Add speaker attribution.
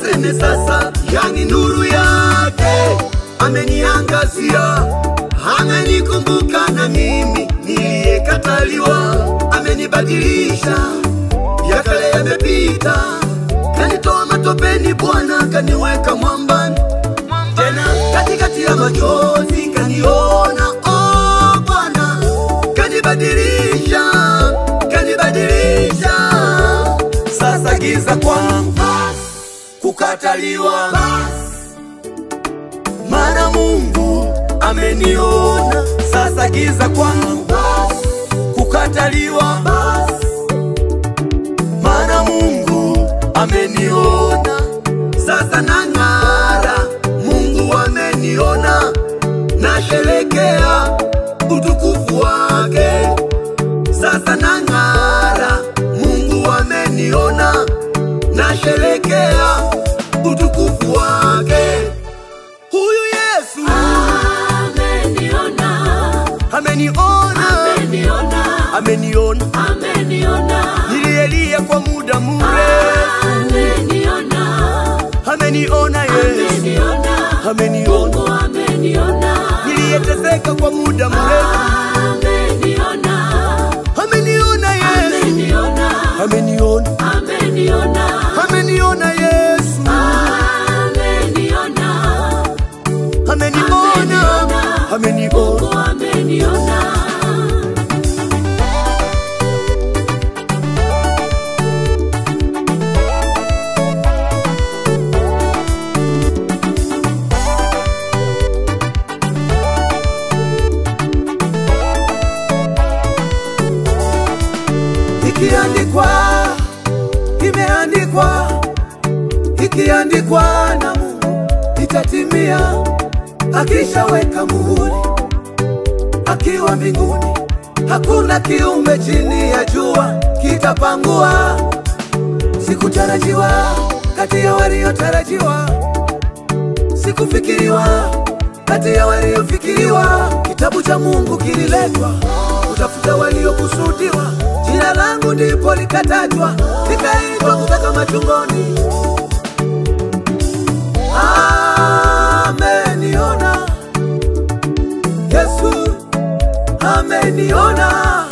Speaker 1: aseme sasa, yani nuru yake ameniangazia, amenikumbuka na mimi niliyekataliwa, amenibadilisha, ya kale yamepita, kanitoa matopeni Bwana kaniweka mwambani, tena katikati ya machozi kaniona, oh Bwana kanibadilisha, kanibadilisha. Sasa giza kwangu kukataliwa, maana Mungu ameniona. Sasa giza kwangu kukataliwa, maana Mungu ameniona. Sasa nang'ara, Mungu ameniona, nasherekea utukufu wake. Sasa nang'ara, Mungu ameniona, nasherekea utukufu wake. Huyu Yesu ameniona, ameniona, ameniona, ameniona, ameniona. Nilielia kwa muda mrefu, ameniona, ameniona Yesu, ameniona, ameniona, ameniona. Niliyeteseka kwa muda mrefu, ameniona, ameniona Yesu, ameniona, ameniona, ameniona, ameniona Yesu, ameniona, ameniona, ameniona, ameniona. Ikiandikwa, imeandikwa, ikiandikwa na Mungu itatimia. Akishaweka muhuri akiwa mbinguni, hakuna kiumbe chini ya jua kitapangua. Sikutarajiwa kati ya waliotarajiwa, sikufikiriwa kati ya waliofikiriwa. Kitabu cha Mungu kililetwa kutafuta waliokusudiwa, jina langu ndipo likatajwa, nikaitwa kutoka machungoni. Ameniona Yesu, ameniona.